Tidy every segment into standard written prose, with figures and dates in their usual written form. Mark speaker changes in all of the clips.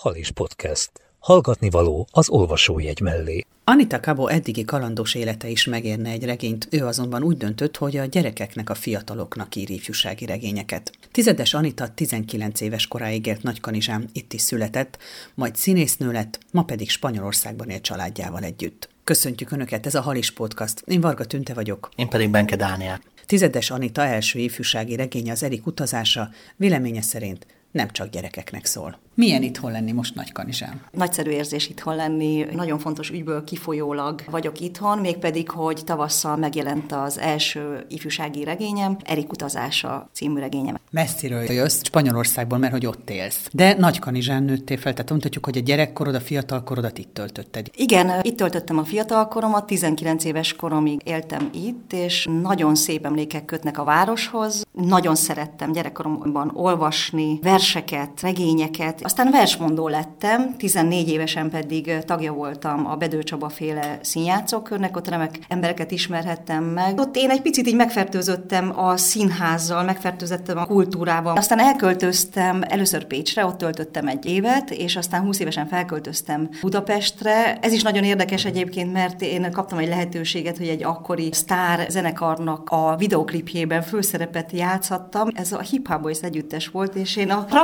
Speaker 1: Halis Podcast. Hallgatni való az olvasójegy mellé.
Speaker 2: Anita Cabo eddigi kalandos élete is megérne egy regényt, ő azonban úgy döntött, hogy a gyerekeknek, a fiataloknak ír ifjúsági regényeket. Tizedes Anita 19 éves koráig élt Nagykanizsán, itt is született, majd színésznő lett, ma pedig Spanyolországban él családjával együtt. Köszöntjük Önöket, ez a Halis Podcast. Én Varga Tünte vagyok.
Speaker 3: Én pedig Benke Dániel.
Speaker 2: Tizedes Anita első ifjúsági regénye, az Erik utazása, véleménye szerint nem csak gyerekeknek szól. Milyen itthon lenni most Nagykanizsán?
Speaker 4: Nagyszerű érzés itthon lenni, nagyon fontos ügyből kifolyólag vagyok itthon, mégpedig, hogy tavasszal megjelent az első ifjúsági regényem, Erik utazása című regényem.
Speaker 2: Messziről jössz, Spanyolországból, mert hogy ott élsz. De Nagykanizsán nőttél fel, tehát mondhatjuk, hogy a gyerekkorod, a fiatalkorodat itt töltötted.
Speaker 4: Igen, itt töltöttem a fiatalkoromat, 19 éves koromig éltem itt, és nagyon szép emlékek kötnek a városhoz. Nagyon szerettem gyerekkoromban olvasni verseket, regényeket. Aztán versmondó lettem, 14 évesen pedig tagja voltam a Bedő Csaba féle színjátszókörnek, ott remek embereket ismerhettem meg. Ott én egy picit így megfertőzöttem a színházzal, megfertőzöttem a kultúrával. Aztán elköltöztem először Pécsre, ott töltöttem egy évet, és aztán 20 évesen felköltöztem Budapestre. Ez is nagyon érdekes egyébként, mert én kaptam egy lehetőséget, hogy egy akkori sztár zenekarnak a videoklipjében főszerepet játszhattam. Ez a Hip Hop Boys együttes volt, és én a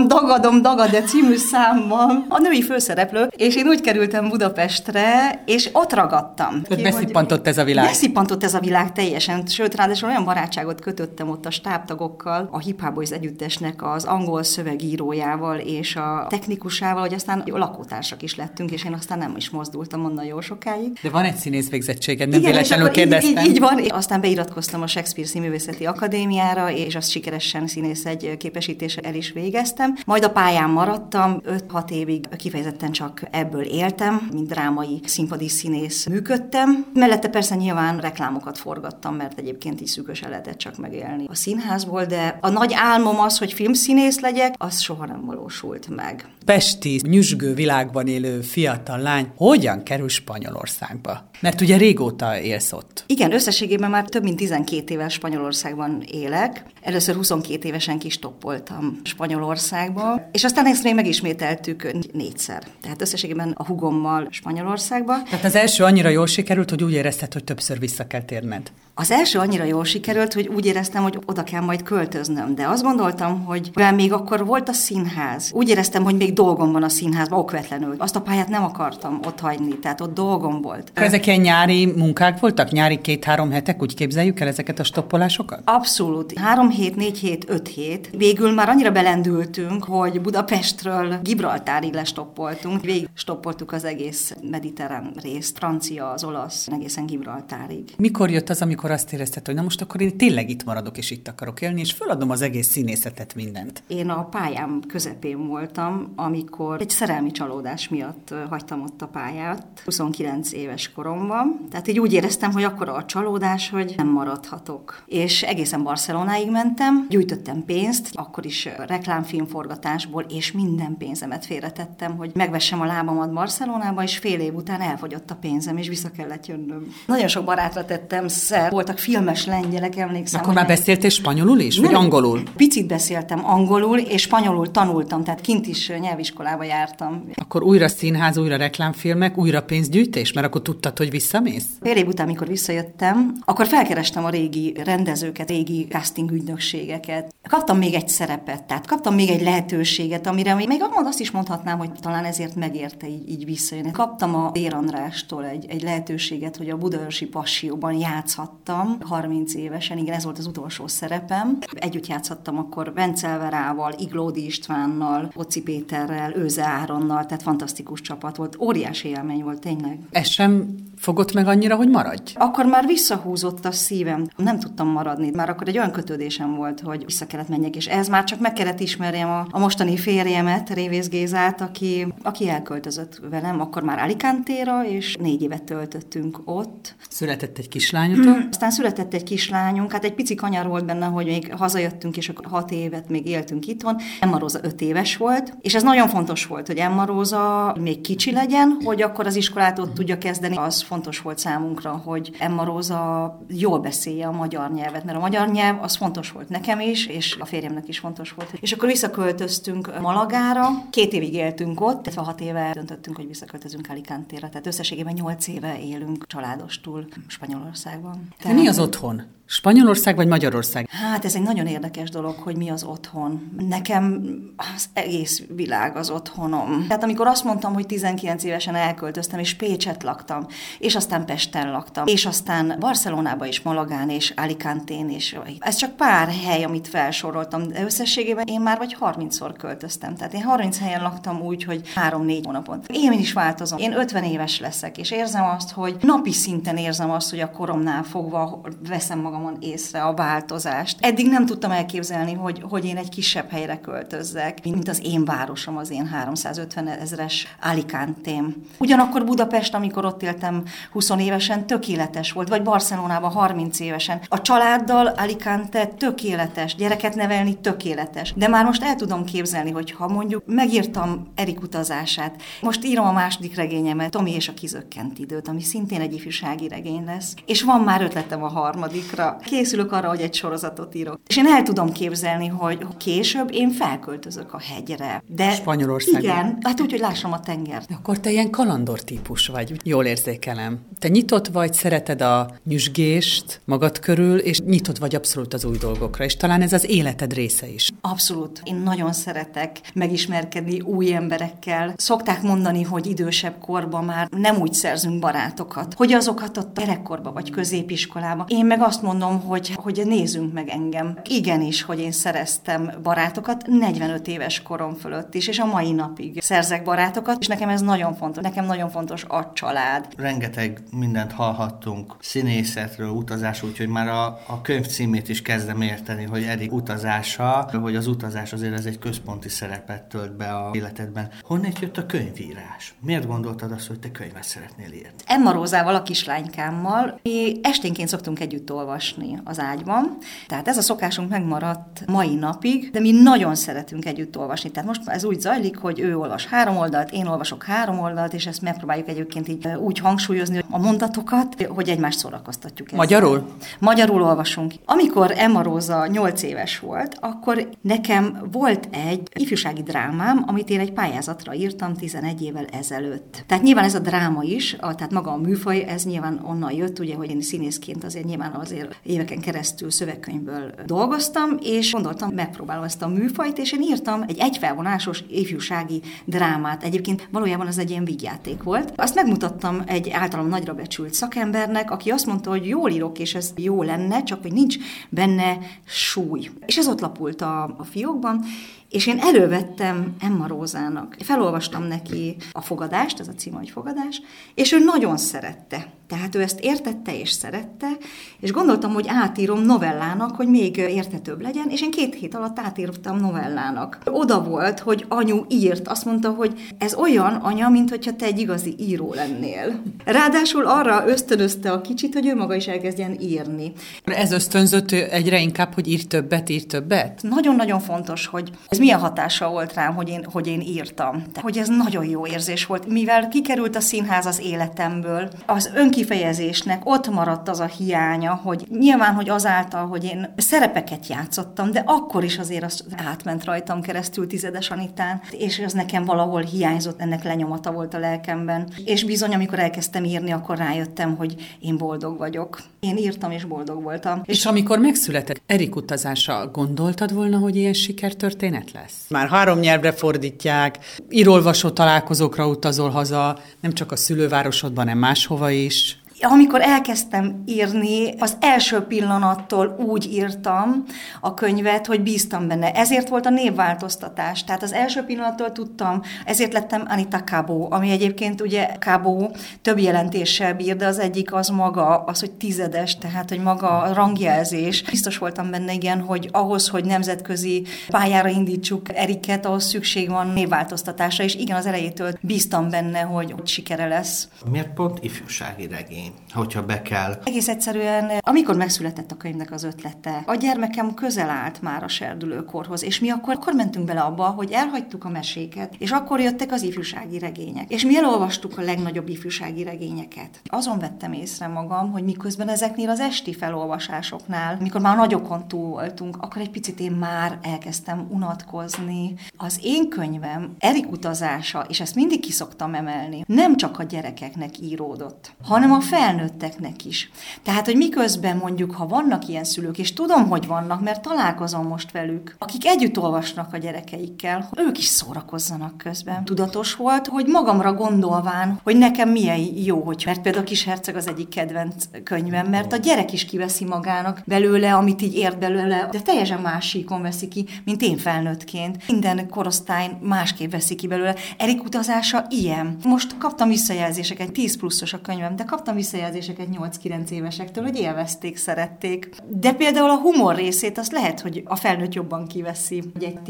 Speaker 4: Dagadom című számban a női főszereplő, és én úgy kerültem Budapestre, és ott ragadtam.
Speaker 2: Beszippantott ez a világ.
Speaker 4: Beszippantott ez a világ teljesen, sőt, ráadásul olyan barátságot kötöttem ott a stábtagokkal, a Hip Hop Boys együttesnek az angol szövegírójával és a technikusával, hogy aztán lakótársak is lettünk, és én aztán nem is mozdultam onnan jó sokáig.
Speaker 2: De van egy színész végzettséged, nem véletlenül kérdeztem.
Speaker 4: Így van. Aztán beiratkoztam a Shakespeare Színművészeti Akadémiára, és azt sikeresen színész egy képesítéssel el is végeztem. Majd a pályán maradtam, 5-6 évig kifejezetten csak ebből éltem, mint drámai színpadi színész működtem. Mellette persze nyilván reklámokat forgattam, mert egyébként így szűkösen lehetett csak megélni a színházból, de a nagy álmom az, hogy filmszínész legyek, az soha nem valósult meg.
Speaker 2: Pesti, nyüzsgő világban élő fiatal lány hogyan kerül Spanyolországba? Mert ugye régóta élsz ott.
Speaker 4: Igen, összességében már több mint 12 éves Spanyolországban élek. Először 22 évesen kistoppoltam Spanyolországba, és aztán ezt még megismételtük 4-szer. Tehát összességében a hugommal Spanyolországba.
Speaker 2: Tehát az első annyira jól sikerült, hogy úgy érezted, hogy többször vissza kell térned.
Speaker 4: Az első annyira jól sikerült, hogy úgy éreztem, hogy oda kell majd költöznöm, de azt gondoltam, hogy még akkor volt a színház. Úgy éreztem, hogy még dolgom van a színházban, okvetlenül. Azt a pályát nem akartam ott hagyni, tehát ott dolgom volt.
Speaker 2: Ezek ilyen nyári munkák voltak? Nyári 2-3 hetek? Úgy képzeljük el ezeket a stoppolásokat?
Speaker 4: Abszolút. 3 hét, 4 hét, 5 hét. Végül már annyira belendültünk, hogy Budapestről Gibraltárig lestoppoltunk. Végig stoppoltuk az egész mediterrán részt, francia, az olasz, egészen Gibraltárig.
Speaker 2: Mikor jött az, amikor azt érezted, hogy na most akkor én tényleg itt maradok és itt akarok élni, és föladom az egész színészetet, mindent?
Speaker 4: Én a pályám közepén voltam, amikor egy szerelmi csalódás miatt hagytam ott a pályát, 29 éves koromban. Tehát így úgy éreztem, hogy akkora a csalódás, hogy nem maradhatok. És egészen Barcelonáig mentem, gyűjtöttem pénzt, akkor is reklámfilmforgatásból, és minden pénzemet félretettem, hogy megvessem a lábamat Barcelonába, és fél év után elfogyott a pénzem, és vissza kellett jönnöm. Nagyon sok barátra tettem szer, voltak filmes lengyelek, emlékszem.
Speaker 2: Akkor már beszéltél spanyolul is, vagy angolul?
Speaker 4: Picit beszéltem angolul, és spanyolul tanultam, tehát kint is nyelviskolába jártam.
Speaker 2: Akkor újra színház, újra reklámfilmek, újra pénzgyűjtés, mert akkor tudtad, hogy visszamész?
Speaker 4: Fél év után, amikor visszajöttem, akkor felkerestem a régi rendezőket, régi casting ügynökségeket. Kaptam még egy szerepet, tehát kaptam még egy lehetőséget, amire még azt is mondhatnám, hogy talán ezért megérte így visszajönni. Kaptam a Dér Andrástól egy lehetőséget, hogy a Budaörsi Passióban játszhattam 30 évesen, igen, ez volt az utolsó szerepem. Együtt játszhattam akkor Vencel-Verával, Iglódi Istvánnal, Poci Péterrel, Őze Áronnal, tehát fantasztikus csapat volt, óriási élmény volt tényleg.
Speaker 2: Ez sem fogott meg annyira, hogy maradj?
Speaker 4: Akkor már visszahúzott a szívem, nem tudtam maradni, már akkor egy olyan kötődésem volt, hogy vissza kellett menjek, és ez már csak meg kellett ismerjem a mostani férjemet, Révész Gézát, aki elköltözött velem, akkor már Alicante-ra, és 4 évet töltöttünk ott.
Speaker 2: Született egy kislányotok?
Speaker 4: Aztán született egy kislányunk, hát egy pici kanyar volt benne, hogy még hazajöttünk, és akkor 6 évet még éltünk itthon. Emma Róza 5 éves volt, és ez nagyon fontos volt, hogy Emma Róza még kicsi legyen, hogy akkor az iskolát ott tudja kezdeni, az fontos volt számunkra, hogy Emma Róza jól beszélje a magyar nyelvet, mert a magyar nyelv az fontos volt nekem is, és a férjemnek is fontos volt. És akkor visszaköltöztünk Malagára, 2 évig éltünk ott, illetve 6 éve döntöttünk, hogy visszaköltözünk Alicante-ra, tehát összességében 8 éve élünk családostul Spanyolországban.
Speaker 2: De mi az otthon? Spanyolország vagy Magyarország?
Speaker 4: Hát ez egy nagyon érdekes dolog, hogy mi az otthon. Nekem az egész világ az otthonom. Tehát amikor azt mondtam, hogy 19 évesen elköltöztem, és Pécset laktam, és aztán Pesten laktam, és aztán Barcelonába is, Malagán és Alicantén is. Ez csak pár hely, amit felsoroltam, de összességében én már vagy 30-szor költöztem. Tehát én 30 helyen laktam úgy, hogy 3-4 hónapon. Én is változom. Én 50 éves leszek, és érzem azt, hogy napi szinten érzem azt, hogy a koromnál fogva veszem magam észre a változást. Eddig nem tudtam elképzelni, hogy én egy kisebb helyre költözzek, mint az én városom, az én 350 000-es Alicantém. Ugyanakkor Budapest, amikor ott éltem 20 évesen, tökéletes volt, vagy Barcelonában 30 évesen. A családdal Alicante tökéletes, gyereket nevelni tökéletes. De már most el tudom képzelni, hogy ha mondjuk megírtam Erik utazását, most írom a második regényemet, Tomi és a kizökkent időt, ami szintén egy ifjúsági regény lesz, és van már ötletem a harmadikra. Készülök arra, hogy egy sorozatot írok. És én el tudom képzelni, hogy később én felköltözök a hegyre. De
Speaker 2: Spanyolországban.
Speaker 4: Igen, hát úgy, hogy lássam a tengert.
Speaker 2: De akkor te ilyen kalandor típus vagy, jól érzékelem. Te nyitott vagy, szereted a nyüzsgést magad körül, és nyitott vagy abszolút az új dolgokra, és talán ez az életed része is.
Speaker 4: Abszolút. Én nagyon szeretek megismerkedni új emberekkel. Szokták mondani, hogy idősebb korban már nem úgy szerzünk barátokat, hogy azokat ott gyerekkorban vagy középiskolában. Én meg azt mondom, hogy nézzünk meg engem. Igenis, hogy én szereztem barátokat 45 éves korom fölött is, és a mai napig szerzek barátokat, és nekem ez nagyon fontos. Nekem nagyon fontos a család.
Speaker 3: Rengeteg mindent hallhattunk színészetről, utazásról, úgyhogy már a könyv címét is kezdem érteni, hogy Erik utazása, hogy az utazás azért ez egy központi szerepet tölt be a életedben. Honnan jött a könyvírás? Miért gondoltad azt, hogy te könyvet szeretnél írni?
Speaker 4: Emma Rózával, a kislánykám,mal mi esténként szoktunk együtt olvasni az ágyban. Tehát ez a szokásunk megmaradt mai napig, de mi nagyon szeretünk együtt olvasni. Tehát most ez úgy zajlik, hogy ő olvas 3 oldalt, én olvasok 3 oldalt, és ezt megpróbáljuk egyébként így úgy hangsúlyozni a mondatokat, hogy egymást szórakoztatjuk ezzel.
Speaker 2: Magyarul?
Speaker 4: Magyarul olvasunk. Amikor Emma Róza 8 éves volt, akkor nekem volt egy ifjúsági drámám, amit én egy pályázatra írtam 11 évvel ezelőtt. Tehát nyilván ez a dráma is, tehát maga a műfaj, ez nyilván onnan jött, ugye, hogy én színészként azért nyilván azért éveken keresztül szövegkönyvből dolgoztam, és gondoltam, megpróbálom ezt a műfajt, és én írtam egy egyfelvonásos ifjúsági drámát. Egyébként valójában az egy ilyen vígjáték volt. Azt megmutattam egy általam nagyra becsült szakembernek, aki azt mondta, hogy jól írok, és ez jó lenne, csak hogy nincs benne súly. És ez ott lapult a fiókban, és én elővettem Emma Rózának. Felolvastam neki a Fogadást, ez a cím, hogy Fogadás, és ő nagyon szerette. Tehát ő ezt értette és szerette, és gondoltam, hogy átírom novellának, hogy még érthetőbb legyen, és én 2 hét alatt átírtam novellának. Oda volt, hogy anyu írt, azt mondta, hogy ez olyan, anya, mint hogyha te egy igazi író lennél. Ráadásul arra ösztönözte a kicsit, hogy ő maga is elkezdjen írni.
Speaker 2: Ez ösztönzött egyre inkább, hogy ír többet?
Speaker 4: Nagyon-nagyon fontos, hogy ez milyen hatással volt rám, hogy én írtam. Tehát, hogy ez nagyon jó érzés volt, mivel kikerült a színház az életemből, az önkifejezésnek ott maradt az a hiánya, hogy nyilván, hogy azáltal, hogy én szerepeket játszottam, de akkor is azért az átment rajtam keresztül Tizedes Anitán, és ez nekem valahol hiányzott, ennek lenyomata volt a lelkemben. És bizony, amikor elkezdtem írni, akkor rájöttem, hogy én boldog vagyok. Én írtam, és boldog voltam.
Speaker 2: És amikor megszületett Erik utazása, gondoltad volna, hogy ilyen sikertörténet lesz? Már 3 nyelvre fordítják, írolvasó találkozókra utazol haza, nem csak a szülővárosodban, hanem máshova is.
Speaker 4: Amikor elkezdtem írni, az első pillanattól úgy írtam a könyvet, hogy bíztam benne. Ezért volt a névváltoztatás. Tehát az első pillanattól tudtam, ezért lettem Anita Cabó, ami egyébként ugye Cabó több jelentéssel bír, de az egyik az maga, az, hogy tizedes, tehát hogy maga a rangjelzés. Biztos voltam benne, igen, hogy ahhoz, hogy nemzetközi pályára indítsuk Eriket, ahhoz szükség van névváltoztatásra, és igen, az elejétől bíztam benne, hogy sikere lesz.
Speaker 3: Miért pont ifjúsági regény? tenni, hogyha be kell.
Speaker 4: Egész egyszerűen, amikor megszületett a könyvnek az ötlete, a gyermekem közel állt már a serdülőkorhoz, és mi akkor mentünk bele abba, hogy elhagytuk a meséket, és akkor jöttek az ifjúsági regények. És mi elolvastuk a legnagyobb ifjúsági regényeket. Azon vettem észre magam, hogy miközben ezeknél az esti felolvasásoknál, mikor már nagyokon túl voltunk, akkor egy picit én már elkezdtem unatkozni. Az én könyvem, Erik utazása, és ezt mindig ki szoktam emelni, nem csak a gyerekeknek íródott, hanem a felnőtteknek is. Tehát, hogy miközben mondjuk, ha vannak ilyen szülők, és tudom, hogy vannak, mert találkozom most velük, akik együtt olvasnak a gyerekeikkel, hogy ők is szórakozzanak közben. Tudatos volt, hogy magamra gondolván, hogy nekem milyen jó, hogy mert például a Kis herceg az egyik kedvenc könyvem, mert a gyerek is kiveszi magának belőle, amit így ért belőle, de teljesen más síkon veszi ki, mint én felnőttként. Minden korosztály másképp veszi ki belőle. Erik utazása ilyen. Most kaptam visszajelzéseket, 10 pluszos a könyvem, de kaptam visszajelzéseket 8-9 évesektől, hogy élvezték, szerették. De például a humor részét azt lehet, hogy a felnőtt jobban kiveszi. Egy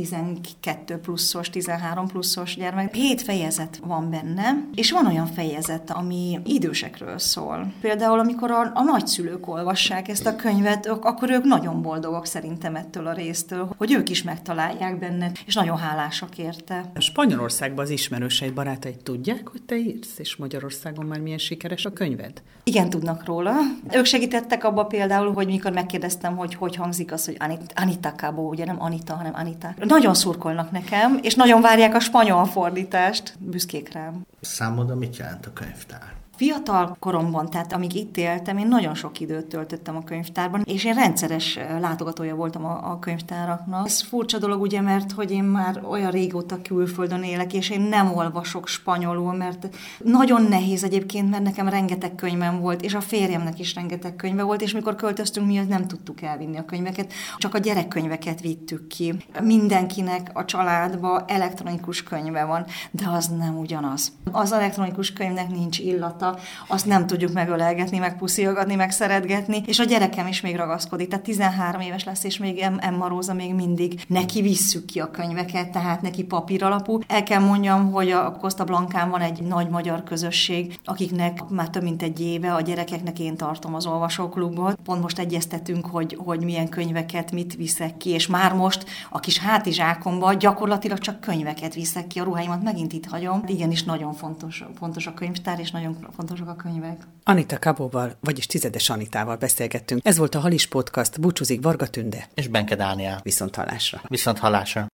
Speaker 4: 12 pluszos, 13 pluszos gyermek. 7 fejezet van benne, és van olyan fejezet, ami idősekről szól. Például, amikor a nagyszülők olvassák ezt a könyvet, akkor ők nagyon boldogok szerintem ettől a résztől, hogy ők is megtalálják benne, és nagyon hálásak érte.
Speaker 2: Spanyolországban az ismerőseid, barátaid tudják, hogy te írsz, és Magyarországon már milyen sikeres a könyved?
Speaker 4: Igen, tudnak róla. Ők segítettek abba például, hogy mikor megkérdeztem, hogy hangzik az, hogy Anita Cabo, ugye nem Anita, hanem Anita. Nagyon szurkolnak nekem, és nagyon várják a spanyol fordítást. Büszkék rám.
Speaker 3: Számodra mit jelent a könyvtár?
Speaker 4: Fiatal koromban, tehát amíg itt éltem, én nagyon sok időt töltöttem a könyvtárban, és én rendszeres látogatója voltam a könyvtáraknak. Ez furcsa dolog, ugye, mert hogy én már olyan régóta külföldön élek, és én nem olvasok spanyolul, mert nagyon nehéz egyébként, mert nekem rengeteg könyvem volt, és a férjemnek is rengeteg könyve volt, és mikor költöztünk, mi nem tudtuk elvinni a könyveket, csak a gyerekkönyveket vittük ki. Mindenkinek a családban elektronikus könyve van, de az nem ugyanaz. Az elektronikus könyvnek nincs illata, azt nem tudjuk megölelgetni, megpuszilgatni, megszeretgetni, és a gyerekem is még ragaszkodik, tehát 13 éves lesz, és még Emma Róza még mindig neki visszük ki a könyveket, tehát neki papír alapú. El kell mondjam, hogy a Costa Blancán van egy nagy magyar közösség, akiknek már több mint egy éve a gyerekeknek én tartom az olvasóklubot. Pont most egyeztetünk, hogy milyen könyveket mit viszek ki, és már most a kis hátizsákomba gyakorlatilag csak könyveket viszek ki, a ruháimat megint itt hagyom. Igenis nagyon fontos a könyvtár, és nagyon fontosak a könyvek.
Speaker 2: Anita Cabóval, vagyis Tizedes Anitával beszélgettünk. Ez volt a Halis Podcast, búcsúzik Varga Tünde
Speaker 3: és Benke Dániel.
Speaker 2: Viszonthallásra.
Speaker 3: Viszonthallásra.